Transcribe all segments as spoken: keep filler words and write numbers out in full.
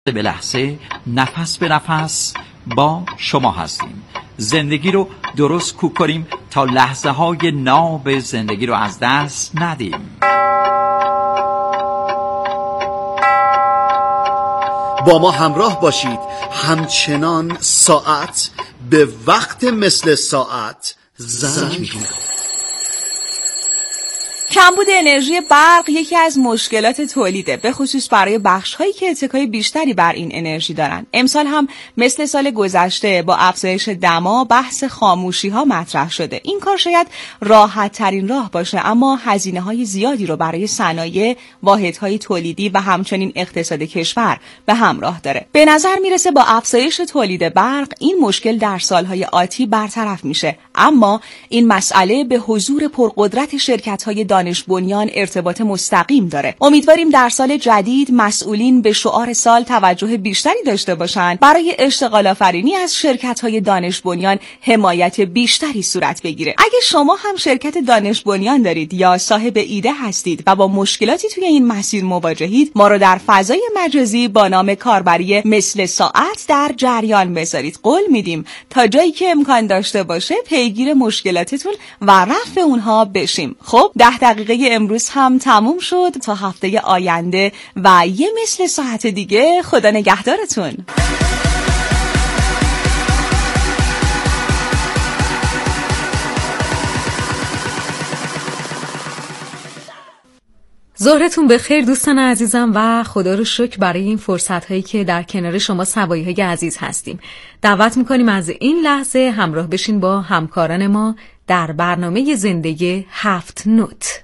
به لحظه، نفس به نفس با شما هستیم. زندگی رو درست کوک کنیم تا لحظه های ناب زندگی رو از دست ندیم. با ما همراه باشید، همچنان ساعت به وقت مثل ساعت زنگ می‌زنه. کمبود انرژی برق یکی از مشکلات تولیده، به خصوص برای بخش‌هایی که اتکای بیشتری بر این انرژی دارن. امسال هم مثل سال گذشته با افزایش دما بحث خاموشی‌ها مطرح شده. این کار شاید راحت ترین راه باشه، اما هزینه‌های زیادی رو برای صنایع، واحدهای تولیدی و همچنین اقتصاد کشور به همراه داره. به نظر میرسه با افزایش تولید برق این مشکل در سال‌های آتی برطرف میشه، اما این مسئله به حضور پرقدرت شرکت‌های دانش بنیان ارتباط مستقیم داره. امیدواریم در سال جدید مسئولین به شعار سال توجه بیشتری داشته باشند. برای اشتغال آفرینی از شرکت‌های دانش بنیان حمایت بیشتری صورت بگیره. اگه شما هم شرکت دانش بنیان دارید یا صاحب ایده هستید و با مشکلاتی توی این مسیر مواجهید، ما رو در فضای مجازی با نام کاربری مثل ساعت در جریان بذارید. قول میدیم تا جایی که امکان داشته باشه پیگیر مشکلاتتون و رفع اونها بشیم. خب ده دقیقه امروز هم تموم شد. تا هفته آینده و یه مثل ساعت دیگه، خدا نگهدارتون. ظهرتون بخیر دوستان عزیزم و خدا رو شکر برای این فرصت هایی که در کنار شما سوایی های عزیز هستیم. دعوت میکنیم از این لحظه همراه بشین با همکاران ما در برنامه زندگی هفت نوت.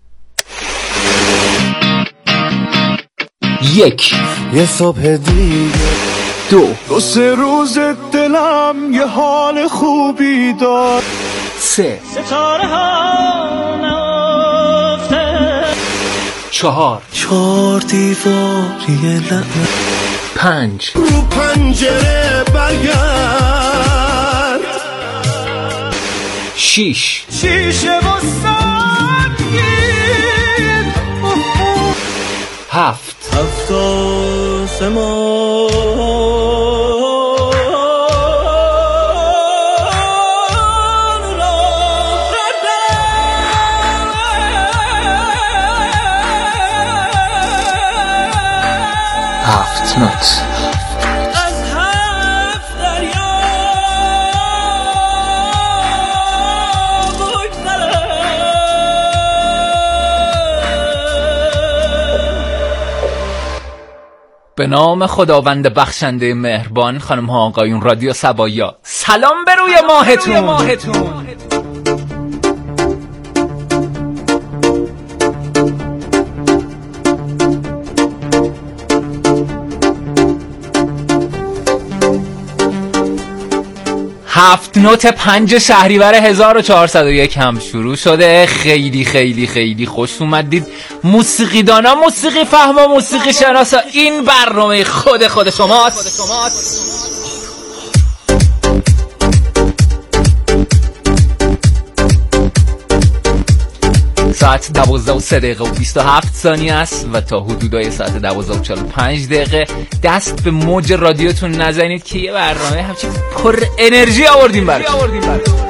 یک، یه صبح دیگه، دو، دو سه روز دلم یه حال خوبی داد، سه، ستاره ها نفته، چهار، چهار دیواری لعنت، پنج، رو پنجره برگرد، شیش، شیشه و سنگین، هفت، هفت آسمان هفت نوت. به نام خداوند بخشنده مهربان. خانم ها آقایون، رادیو سبایا، سلام به روی ماهتون, ماهتون. هفت نوت پنج شهریور هزار و چهارصد و یک هم شروع شده. خیلی خیلی خیلی خوش اومدید موسیقیدانا، موسیقی فهما، موسیقی شناسا. این برنامه خود خود شماست. ساعت دوازده و سه دقیقه و بیست و هفت ثانیه است و تا حدودای ساعت دوازده و چهل و پنج دقیقه دست به موج رادیوتون نزنید که یه برنامه همچین پر انرژی آوردیم براتون.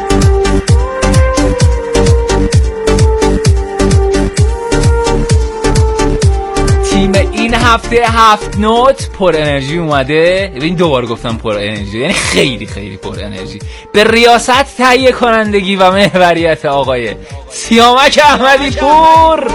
تیم این هفته هفت نوت پر انرژی اومده. ببین دوبار گفتم پر انرژی، یعنی خیلی خیلی پر انرژی، به ریاست، تهیه کنندگی و محوریت آقای سیامک احمدی پور.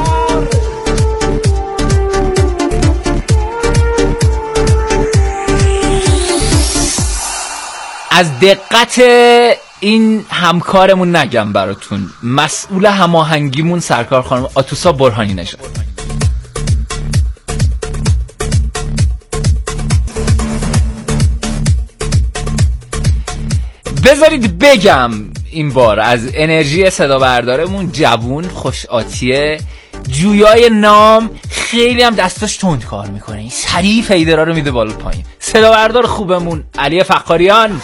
از دقت این همکارمون نگم براتون، مسئول هماهنگیمون سرکار خانم آتوسا برهانی نژاد. بذارید بگم این بار از انرژی صدا بردارمون، جوون، خوش آتیه، جویای نام، خیلی هم دستاش تند کار میکنه، این سریع فیدرا رو میده بالا پایین. صدا بردار خوبمون علی فقاریان.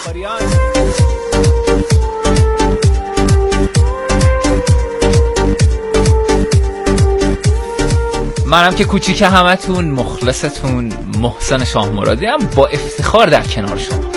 منم که کوچیک همتون، مخلصتون، محسن شاه مرادی هم با افتخار در کنار شما.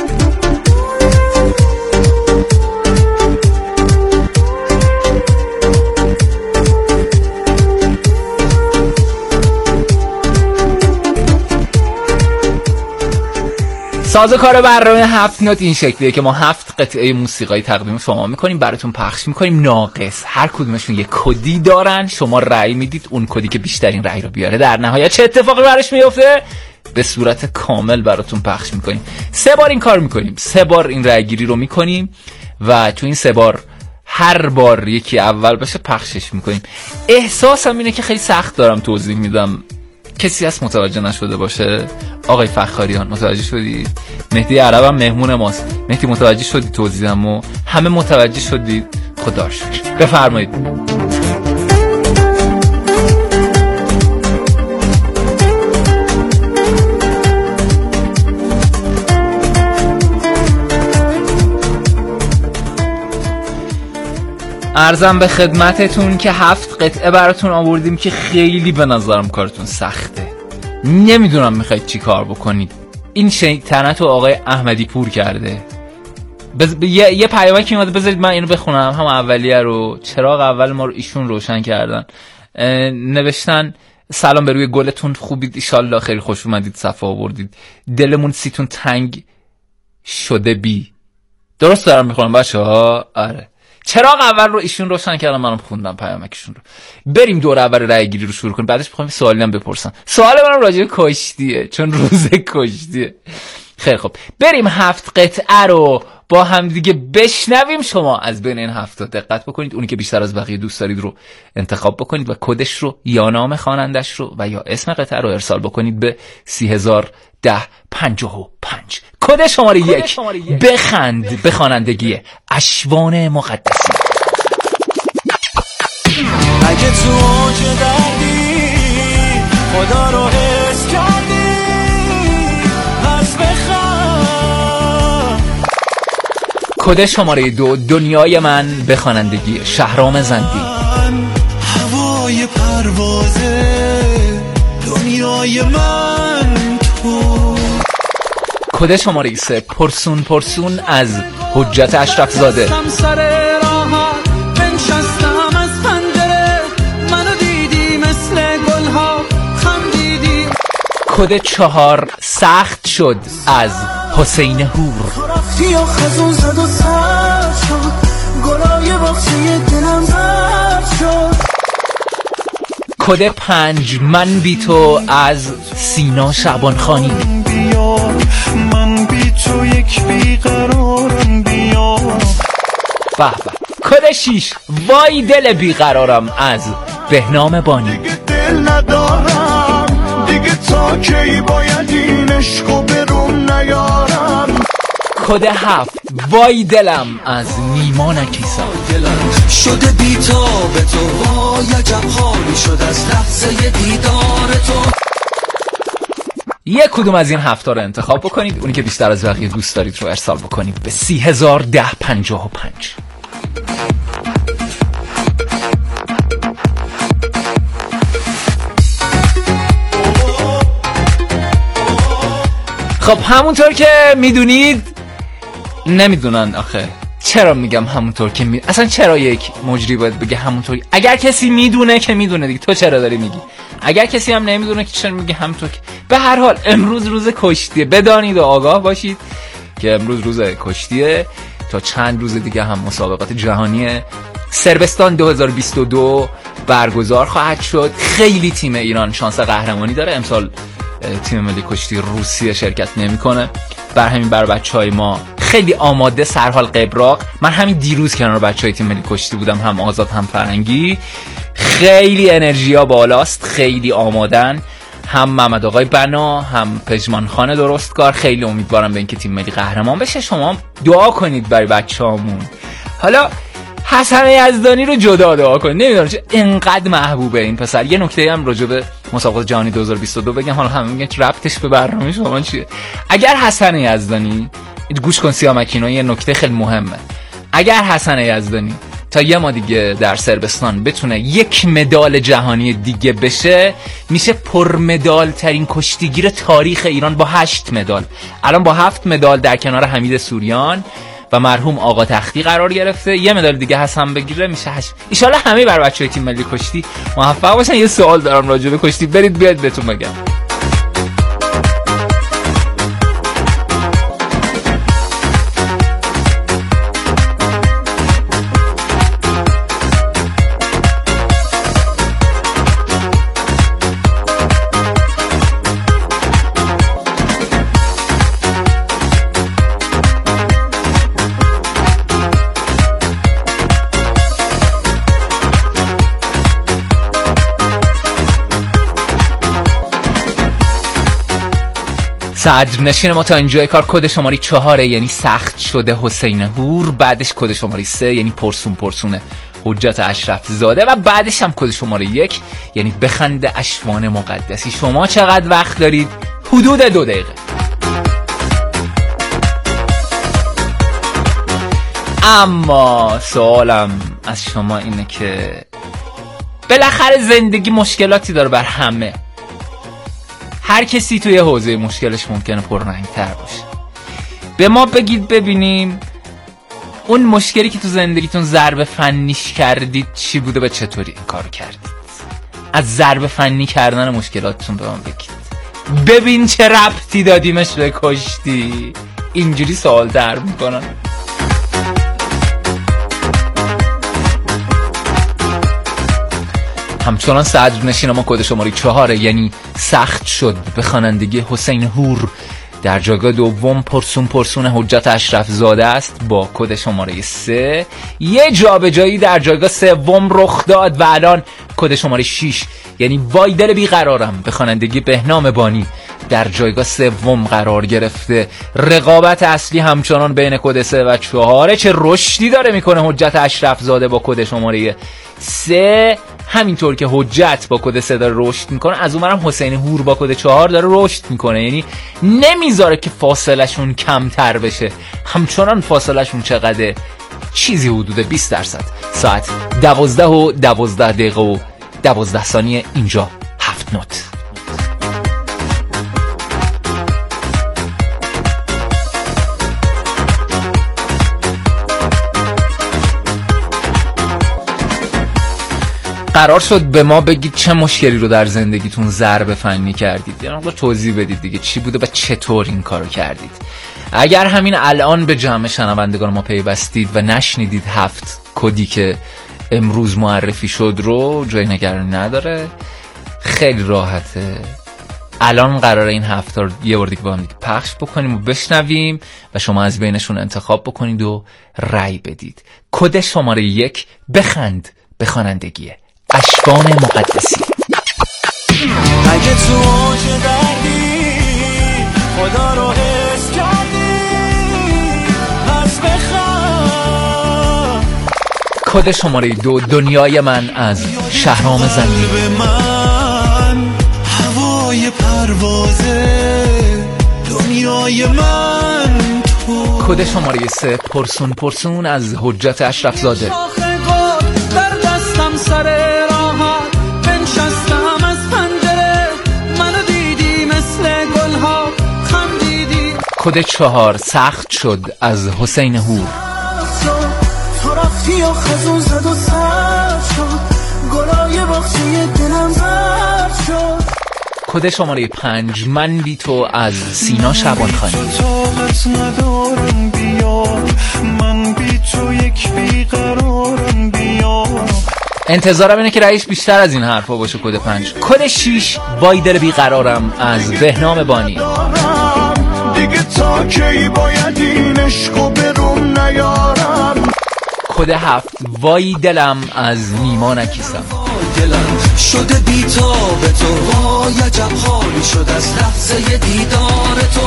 سازوکار برنامه هفت نوت این شکلیه که ما هفت قطعه موسیقایی تقدیم شما میکنیم، براتون پخش میکنیم ناقص. هر کدومشون یه کدی دارن، شما رأی میدید اون کدی که بیشترین رأی رو بیاره در نهایت چه اتفاقی براش میفته به صورت کامل براتون پخش میکنیم. سه بار این کار میکنیم، سه بار این رأی گیری رو میکنیم و تو این سه بار هر بار یکی اول بشه پخشش میکنیم. احساسم اینه که خیلی سخت دارم توضیح میدم، کسی هست متوجه نشده باشه؟ آقای فخاریان متوجه شدید؟ مهدی عرب هم مهمون ماست. مهدی متوجه شدید توضیحمو؟ همه متوجه شدید؟ خدا شکر. بفرمایید. عرضم به خدمتتون که هفت قطعه براتون آوردیم که خیلی به نظرم کارتون سخته. نمیدونم میخواید چی کار بکنید. این شیطنت رو آقای احمدی پور کرده. بز... ب... یه, یه پیامکی اومده، بذارید من اینو بخونم. هم اولیه رو، چراغ اول ما رو ایشون روشن کردن. اه... نوشتن سلام به روی گلتون، خوبید ایشالله، خیلی خوش اومدید، صفا آوردید، دلمون سیتون تنگ شده بی. درست دارم میخونم بچه‌ها؟ آره. چراغ اول رو ایشون روشن کردن، منم خوندم پیامکشون رو. بریم دور اول رای گیری رو شروع کنیم. بعدش میخوام سوالی هم بپرسم. سوال منم راجع به کشتیه، چون روز کشتیه. خیلی خب بریم هفت قطعه رو با هم دیگه بشنویم. شما از بین این هفت تا دقت بکنید، اونی که بیشتر از بقیه دوست دارید رو انتخاب بکنید و کدش رو یا نام خوانندش رو و یا اسم قطعه رو ارسال بکنید به سی هزار ده پنجاه و پنج. کد شماره یک. بخند به خوانندگی اشوان مقدسی. اگه تو اوج دردی خدا رو حس کردی پس بخند. کد شماره دو. دنیای من به خوانندگی شهرام زندی. هوای پروازه دنیای من تو. کد شماره سه. پرسون پرسون از حجت اشرف زاده. کد چهار. سخت شد از حسین هور. کد پنج. من بی تو از سینا شعبان خانی. من بی تو یک بیقرارم بیا. به به. کد شیش. وای دل بیقرارم از بهنام بانی. دیگه دل ندارم دیگه، تا کی باید این عشقو برون نیارم. کد هفت. وای دلم از نیما نکیسا. دلم شده بی تو به تو، وای عجب حالی شد از لحظه دیدار تو. یک کدوم از این هفت رو انتخاب بکنید، اونی که بیشتر از بقیه دوست دارید رو ارسال بکنید به سی هزار ده پنجاه و پنج. خب همونطور که میدونید، نمیدونن آخه چرا میگم همونطور که می... اصلا چرا یک مجری باید بگه همونطوری؟ اگر کسی میدونه که میدونه دیگه، تو چرا داری میگی؟ اگر کسی هم نمیدونه که چرا میگه همونطور که... به هر حال امروز روز کشتیه، بدانید و آگاه باشید که امروز روز کشتیه. تا چند روز دیگه هم مسابقات جهانی صربستان دو هزار و بیست و دو برگزار خواهد شد. خیلی تیم ایران شانس قهرمانی داره. امسال تیم ملی کشتی روسیه شرکت نمیکنه، بر همین بر بچهای ما خیلی آماده، سرحال قبراق. من همین دیروز کنار بچهای تیم ملی کشتی بودم، هم آزاد هم فرنگی. خیلی انرژی ها بالاست، خیلی آمادن. هم محمد آقای بنا هم پژمان خان درستکار. خیلی امیدوارم به اینکه تیم ملی قهرمان بشه. شما دعا کنید برای بچه‌هامون. حالا حسن یزدانی رو جدا دعا کنید. نمیدونم چه انقدر محبوبه این پسر. یه نکته هم راجع به مسابقات جهانی دو هزار و بیست و دو بگم، حالا همه میگن ربطش به برنامه شما چیه. اگر حسن یزدانی، گوش کن سیامکینو، یه نکته خیلی مهمه. اگر حسن یزدانی تا یه ما دیگه در صربستان بتونه یک مدال جهانی دیگه بشه، میشه پرمدال ترین کشتیگیر تاریخ ایران با هشت مدال. الان با هفت مدال در کنار حمید سوریان و مرحوم آقا تختی قرار گرفته. یه مدال دیگه حسن بگیره میشه هشت. ان شاء الله همه بر بچهای تیم ملی کشتی موفق باشن. یه سوال دارم راجع به کشتی، برید بیاد بهتون بگم. صدرنشین ما تا اینجای کار کد شماره چهاره یعنی سخت شده حسین هور، بعدش کد شماره سه یعنی پرسون پرسونه حجت اشرف زاده و بعدش هم کد شماره یک یعنی بخند اشوان مقدسی. شما چقدر وقت دارید؟ حدود دو دقیقه. اما سوالم از شما اینه که بالاخره زندگی مشکلاتی داره بر همه. هر کسی توی حوزه مشکلش ممکنه پررنگ‌تر باشه. به ما بگید ببینیم اون مشکلی که تو زندگیتون ضربه فنیش کردید چی بوده و چطوری این کارو کردید. از ضربه فنی کردن مشکلاتتون به ما بگید. ببین چه ربطی دادیمش به کشتی. اینجوری سوال در میکنن. همچنان صدرنشین ما کد شماره چهاره یعنی سخت شد به خوانندگی حسین هور در جایگاه دوم پرسون پرسون حجت اشرف زاده است با کد شماره سه. یه جابجایی در جایگاه سوم رخ داد و الان کد شماره شش یعنی وای دل بیقرارم به خوانندگی بهنام بانی در جایگاه سوم قرار گرفته. رقابت اصلی همچنان بین کد سه و چهاره. چه رشدی داره میکنه حجت اشرف زاده با کد شماره سه، همینطور که حجت با کد سه داره رشد میکنه، از اونورم حسین هور با کد چهار داره رشد میکنه. یعنی نمیذاره که فاصله شون کمتر بشه. همچنان فاصله شون چقدره؟ چیزی حدود بیست درصد. ساعت دوازده و دوازده دقیقه و دوازده ثانیه. اینجا هفت نوت. قرار شد به ما بگید چه مشکلی رو در زندگیتون ضربه فنی کردید. یعنی رو توضیح بدید دیگه چی بوده و چطور این کارو کردید. اگر همین الان به جمع شنوندگان ما پیوستید و نشنیدید هفت کدی که امروز معرفی شد رو، جای نگرانی نداره، خیلی راحته. الان قراره این هفت رو یه بار دیگه با هم دیگه پخش بکنیم و بشنویم و شما از بینشون انتخاب بکنید و رأی بدید. کد شماره یک بخند به خوانندگیه اشوان مقدسی. اگه تو اوج دردی خدا رو حس کردی پس بخواه. کد شماره دو دنیای من از شهرام زمین. قلب من هوای پروازه دنیای من تو. کد شماره سه پرسون پرسون از حجت اشرف زاده. در دستم سر راحت بنشستم از پنجره منو دیدی مثل گلها خندیدی. کد چهار سخت شد از حسین هور. تو رفتی و خزون زد و سر شد گلای باغچه دلم زرد شد. کد شماره پنج من بی تو از سینا شعبانخانی. طاقت ندارم بیا من بی تو یک بیقرارم بیا. انتظارم اینه که رئیس بیشتر از این حرفا باشه. کد پنج کد شیش وای دل بیقرارم از بهنام بانی. دیگه تا کی باید این عشقو بروم نیارم. کد هفت وای دلم از نیما نکیسم. دلم شده بیتاب تو وای عجب حالی شد از لحظه دیدار تو.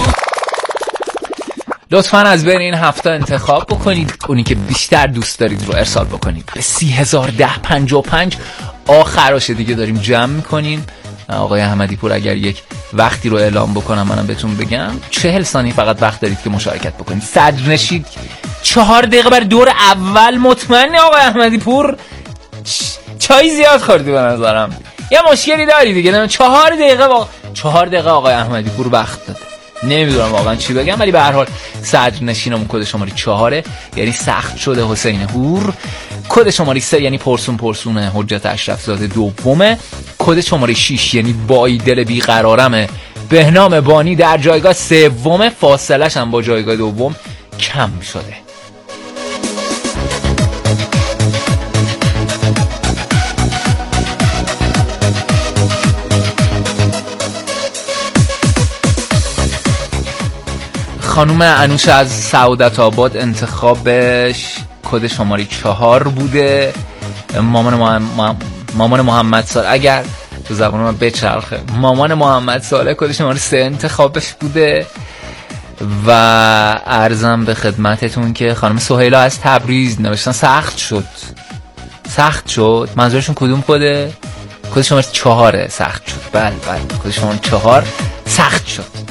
لطفاً از بین این هفته انتخاب بکنید اونی که بیشتر دوست دارید رو ارسال بکنید به سی هزار ده پنجاه و پنج. آخراشه دیگه داریم جمع میکنیم. آقای احمدی پور اگر یک وقتی رو اعلام بکنم منم بهتون بگم. چهل ثانیه فقط وقت دارید که مشارکت بکنید. صدرنشین چهار دقیقه بر دور اول. مطمئنی آقای احمدی پور چای زیاد خوردی به نظرم، یه مشکلی داری دیگه. نه چهار دقیقه واقع... چهار دقیقه آقای احمدی پور وقت داده. نمیدونم واقعا چی بگم، ولی به هر حال صدر نشینمون کد شماره چهاره یعنی سخت شده حسین هور. کد شماره سه یعنی پرسون پرسونه حجت اشرف زاده دومه. کد شماره شش یعنی بای دل بیقرارمه بهنام بانی در جایگاه سومه. فاصلش هم با جایگاه دوم کم شده. خانوم انوش از سعادت آباد انتخابش کد شماره چهار بوده. مامان محمد مامان محمد صالح، اگر تو زبان من بچرخه، مامان محمد صالح کد شماره سه انتخابش بوده. و عرضم به خدمتتون که خانم سهیلا از تبریز نوشتن سخت شد. سخت شد منظورشون کدوم کده؟ کد شماره چهاره سخت شد. بله بله کد شماره چهار سخت شد.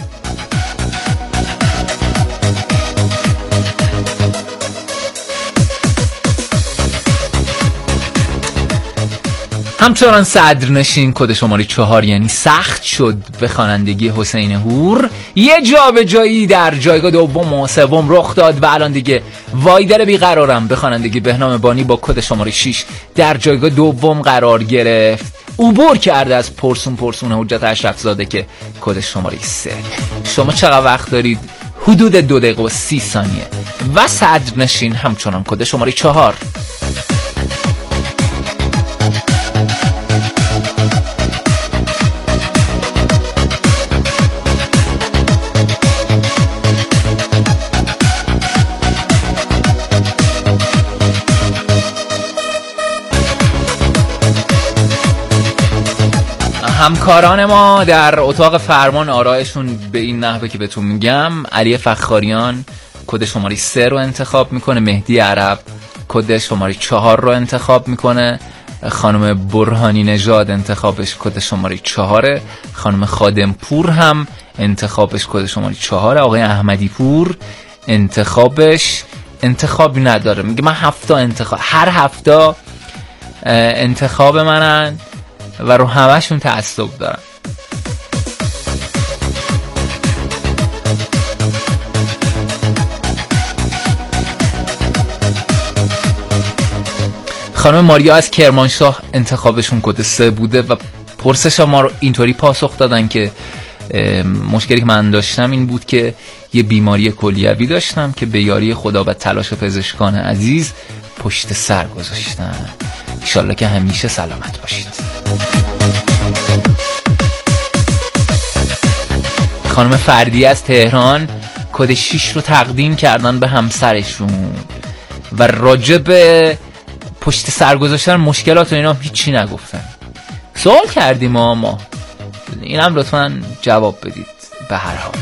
همچنان صدرنشین کد شماره چهار یعنی سخت شد به خوانندگی حسین هور. یه جا به جایی در جایگاه دوم و سوم رخ داد و الان دیگه وایدر بیقرارم به خوانندگی بهنام بانی با کد شماره شش در جایگاه دوم قرار گرفت. عبور کرده از پرسون پرسون حجت اشرف زاده که کد شماره سه. شما چقدر وقت دارید؟ حدود دو دقیقه و سی ثانیه. و صدرنشین همچنان کد شماره چهار. همکاران ما در اتاق فرمان آرایشون به این نحوه که بهتون میگم: علی فخاریان کد شماره سه رو انتخاب میکنه، مهدی عرب کد شماره چهار رو انتخاب میکنه، خانم برهانی نژاد انتخابش کد شماره چهاره، خانم خادم پور هم انتخابش کد شماره چهاره، آقای احمدی پور انتخابش انتخابی نداره، میگه من هفته انتخاب هر هفته انتخاب منن و رو همشون تعصب دارن. خانم ماریا از کرمانشاه انتخابشون کد سه بوده و پرسش ما رو اینطوری پاسخ دادن که مشکلی که من داشتم این بود که یه بیماری کلیوی داشتم که به یاری خدا و تلاش پزشکان عزیز پشت سر گذاشتم. انشالله که همیشه سلامت باشید. خانم فردی از تهران کد شش رو تقدیم کردن به همسرشون و راجع به پشت سر گذاشتن مشکلات و اینا هیچی نگفتن. سوال کردیم ما ما اینم لطفاً جواب بدید. به هر حال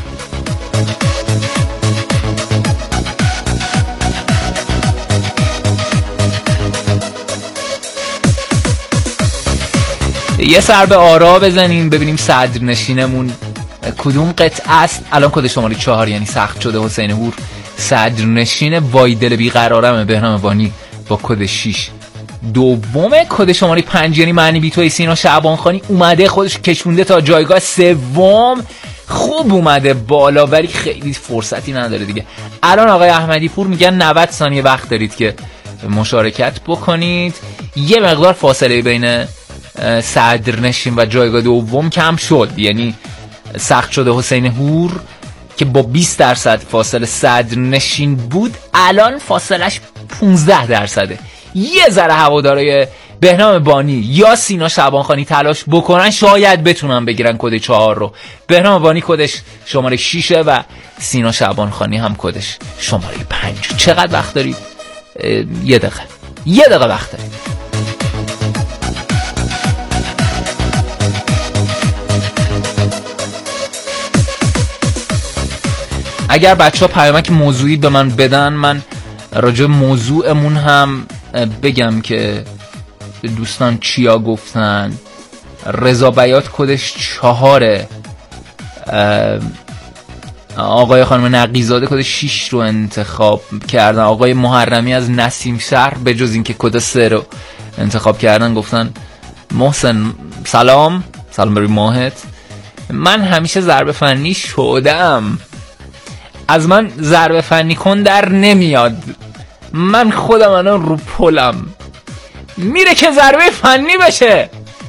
یه سر به آرا بزنیم ببینیم صدرنشینمون کدوم قطعه است. الان کد شماره چهار یعنی سخت شده حسین هور صدرنشین، وایدل بیقرارم بهنام بانی با کد شش دومه، کد شماره پنج یعنی معنی بی توی سینا شعبان خانی اومده خودش کشونده تا جایگاه سوم. خوب اومده بالا ولی خیلی فرصتی نداره دیگه. الان آقای احمدی پور میگن نود ثانیه وقت دارید که مشارکت بکنید. یه مقدار فاصله بین صدرنشین و جایگاه دوم کم شد، یعنی سخت شده حسین هور که با بیست درصد فاصله صدرنشین بود الان فاصلش پانزده درصده. یه ذره هوادارای بهنام بانی یا سینا شعبان خانی تلاش بکنن شاید بتونن بگیرن کد چهار رو. بهنام بانی کدش شماره شیشه و سینا شعبان خانی هم کدش شماره پنج. چقدر وقت دارید؟ یه دقیقه یه دقیقه وقت دارید. اگر بچه ها پیامک موضوعی به من بدن من راجع موضوعمون هم بگم که دوستان چیا گفتن. رضا بیات کدش چهاره، آقای خانم نقیزاده کد شش رو انتخاب کردن. آقای محرمی از نسیم شهر به جز اینکه کد سه رو انتخاب کردن گفتن محسن سلام سلام بروی ماهت، من همیشه ضرب فنی شدم، از من ضرب فنی کن در نمیاد، من خودم الان رو پلم، میره که ضربه فنی بشه.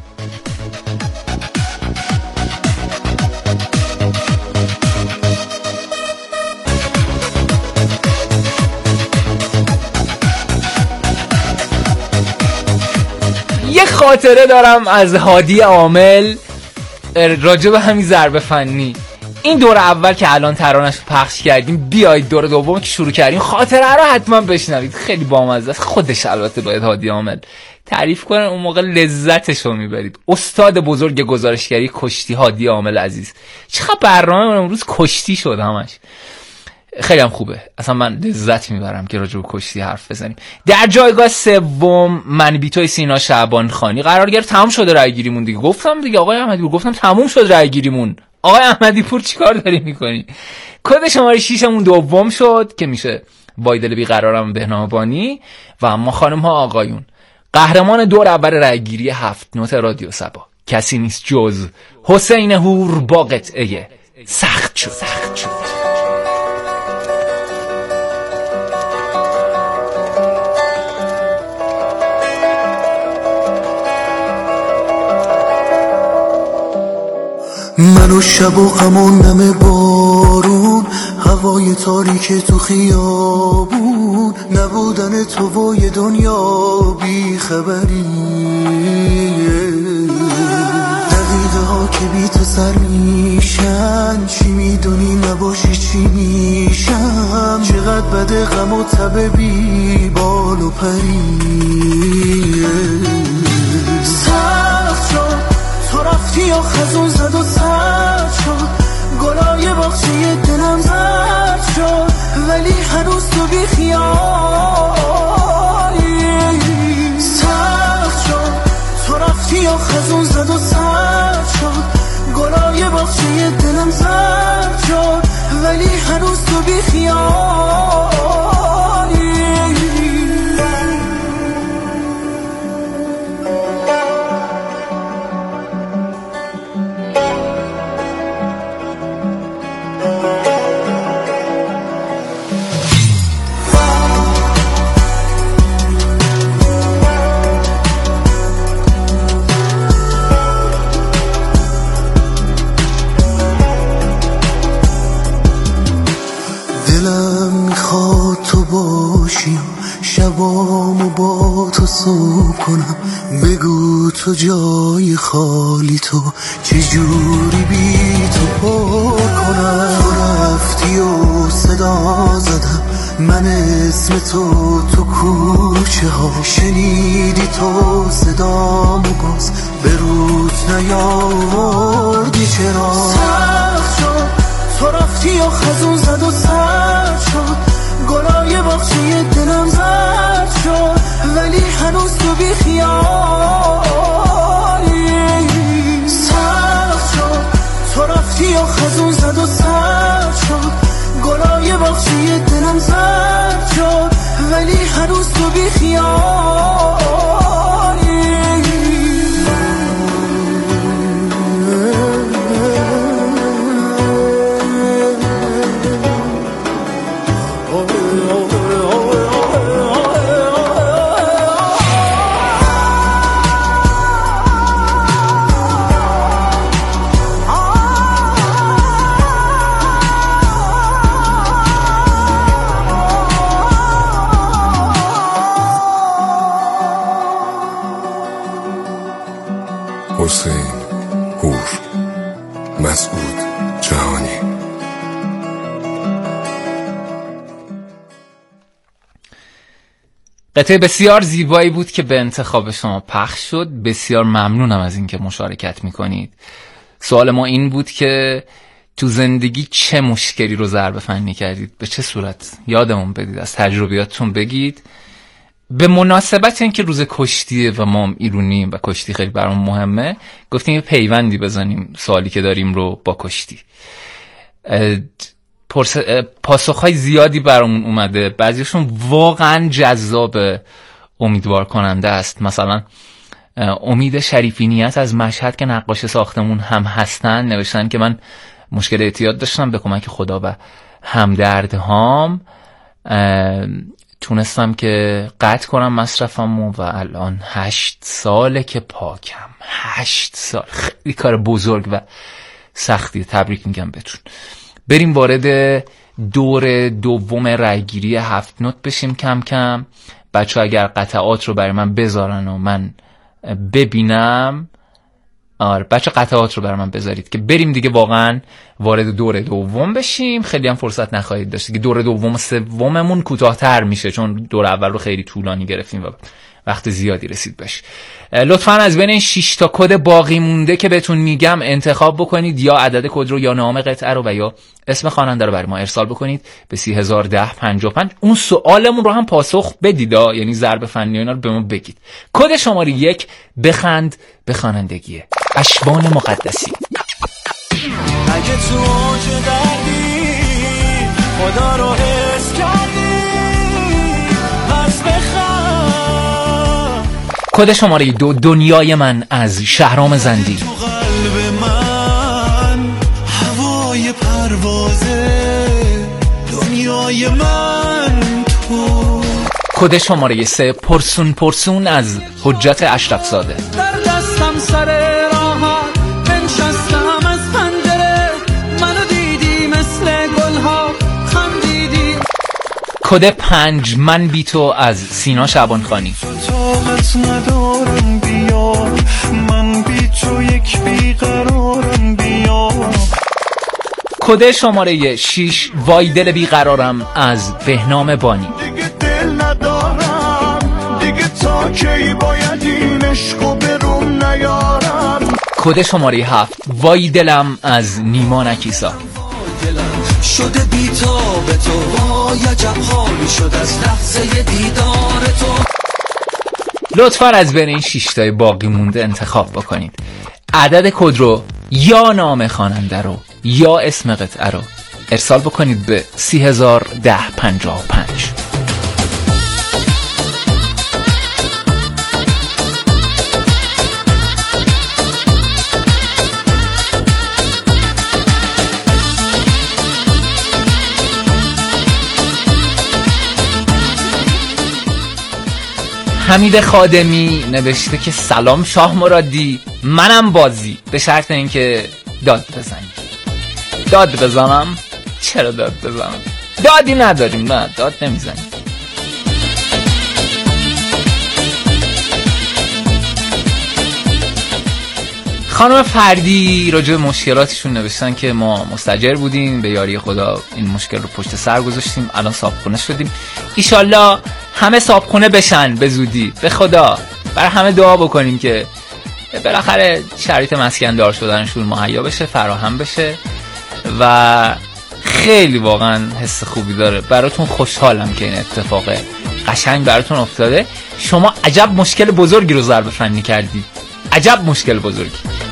یه خاطره دارم از هادی عامل راجع به همین ضربه فنی. این دور اول که الان ترانش پخش کردیم، بیایید دور دوم که شروع کردیم خاطره رو حتما بشنوید، خیلی بامزه است. خودش البته باید هادی عامل تعریف کنن، اون موقع لذتش رو میبرید. استاد بزرگ گزارشگری کشتی هادی عامل عزیز، چقدر برنامه من امروز کشتی شد همش، خیلی هم خوبه. اصلا من لذت میبرم که راجع به کشتی حرف بزنیم. در جایگاه سوم من بیتوی سینا شعبان خانی، قرارگر تمام شده رای گیریمون دیگه. گفتم دیگه آقای احمدی پور، گفتم تموم شد رای گیریمون. آقای احمدی پور چیکار داری میکنی؟ کد شماره ششمون دوم شد که میشه وایدل بیقرارم بهنام بانی. و اما خانم ها آقایون، قهرمان دور اول رای گیری هفت نوت رادیو صبا کسی نیست جز حسین هور با قطعه سخت شد. سخت شد. من و شب و امان نم بارون، هوای تاریک تو خیابون، نبودن تو و یه دنیا بی خبری، دقیقه ها که بی تو سر میشن، چی میدونی نباشی چی میشم، چقدر بده غم و تب بی بال و پری. سخت شد تو رفتی و خزون زد و سرد شد، گلای باغچه دلم زرد شد، ولی هنوز تو بی خیالی. سخت شد تو رفتی و خزون زد و سرد شد، گلای باغچه دلم زرد شد، ولی هنوز تو بی خیالی. شبامو با تو صبح کنم، بگو تو جای خالی تو چجوری بی تو پر کنم. تو رفتی و صدا زدم من اسم تو تو کوچه ها، شنیدی تو صدامو باز به روت نیاوردی چرا. سخت شد تو رفتی و خزون زد و سرد شد، گلای باغچه دلم زرد شد، ولی هنوز تو بی خیالی. سخت شد تو رفتی و خزون زد و سرد شد، گلای باغچه دلم زرد شد، ولی هنوز تو بی خیالی. حسین هور، مسعود جهانی. قطعه بسیار زیبایی بود که به انتخاب شما پخش شد. بسیار ممنونم از اینکه مشارکت میکنید. سوال ما این بود که تو زندگی چه مشکلی رو ضربه فنی کردید؟ به چه صورت؟ یادمون بدید، از تجربیاتتون بگید. به مناسبت اینکه روز کشتیه و ما هم ایرونیم و کشتی خیلی برام مهمه، گفتیم یه پیوندی بزنیم سوالی که داریم رو با کشتی. پرس... پاسخهای زیادی برامون اومده، بعضیشون واقعا جذاب، امیدوار کننده است. مثلا امید شریفی نیت از مشهد که نقاش ساختمون هم هستن نوشتن که من مشکل اعتیاد داشتم، به کمک خدا و همدردهام تونستم که قطع کنم مصرفمو و الان هشت ساله که پاکم. هشت سال خیلی کار بزرگ و سختی. تبریک میگم بهتون. بریم وارد دور دوم رایگیری هفت نوت بشیم کم کم. بچه اگر قطعات رو برای من بذارن و من ببینم، آره بچه قطعات رو برای من بذارید که بریم دیگه واقعا وارد دور دوم بشیم. خیلی هم فرصت نخواهید داشت که دور دوم و سوممون کوتاه‌تر میشه، چون دور اول رو خیلی طولانی گرفتیم و وقت زیادی رسید بهش. لطفاً از بین این شش تا کد باقی مونده که بهتون میگم انتخاب بکنید، یا عدد کد رو یا نام قطعه رو و یا اسم خواننده رو برای ما ارسال بکنید به سی هزار و ده پنجاه و پنج. اون سوالمون رو هم پاسخ بدید، یعنی ضرب فنی اینا رو به ما بگید. کد شماره یک بخند به خوانندگیه. اشبان مقدسی. اگه تو اوج دردی خدا رو حس کردی پس بخند. کد شماره دو دنیای من از شهرام زندی. تو قلب من هوای پروازه، دنیای من تو. کد شماره سه پرسون پرسون از حجت اشرف زاده. در دستم سر راحت بنشستم از پنجره، منو دیدی مثل گلها خندیدی. کد پنج من بی تو از سینا شعبانخانی. طاقت ندارم بیا، من بی تو یک بیقرارم بیا. کد شماره شش وای دل بیقرارم از بهنام بانی. دیگه دل ندارم، دیگه تا کی باید این عشقو بروم نیارم. کد شماره هفت وای دلم از نیما نکیسا. شده بی‌تاب تو، وای عجب حالی شد از لحظه دیدار تو. لطفاً از بین این شش تای باقی مونده انتخاب بکنید. عدد کد رو یا نام خواننده رو یا اسم قطعه رو ارسال بکنید به سی هزار و ده پنجاه و پنج. حمید خادمی نوشته که سلام شاه مرادی، منم بازی، به شرط اینکه داد بزنی. داد بزنم؟ چرا داد بزنم؟ دادی نداریم، نه داد نمیزنیم. خانم فردی راجع به مشکلاتشون نوشتن که ما مستاجر بودیم، به یاری خدا این مشکل رو پشت سر گذاشتیم، الان صاحبخونه شدیم. ایشالله همه صاحبخونه بشن به زودی. به خدا برای همه دعا بکنیم که بالاخره شرایط مسکن دار شدنشون مهیا بشه، فراهم بشه و خیلی واقعا حس خوبی داره. براتون خوشحالم که این اتفاق قشنگ براتون افتاده. شما عجب مشکل بزرگی رو ضرب فنی کردی، عجب مشکل بزرگی.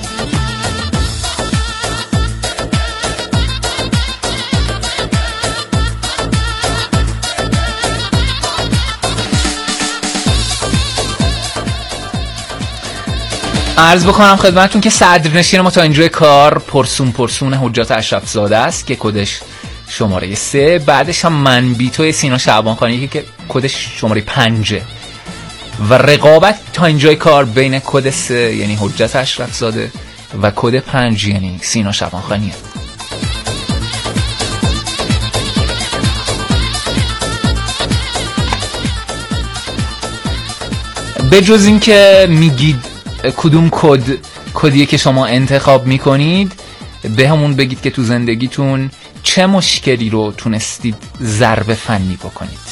عرض بکنم خدمتتون که صدرنشین ما تا اینجای کار پرسون پرسون حجت اشرف زاده است که کدش شماره سه، بعدش هم من بی توی سینا شعبانخانی که کدش شماره پنجه و رقابت تا اینجای کار بین کد سه یعنی حجت اشرف زاده و کد پنج یعنی سینا شعبانخانیه. به جز این که میگید کدوم کد کدیه که شما انتخاب میکنید، به همون بگید که تو زندگیتون چه مشکلی رو تونستید ضرب فنی بکنید.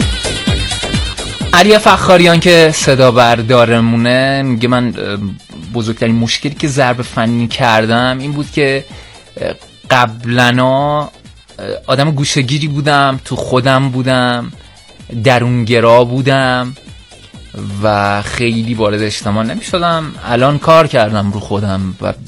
علی فخاریان که صدا بردارمونه میگه من بزرگترین مشکلی که ضرب فنی کردم این بود که قبلنا آدم گوشه‌گیری بودم، تو خودم بودم، درونگرا بودم و خیلی وارد اجتماع نمی شدم. الان کار کردم رو خودم و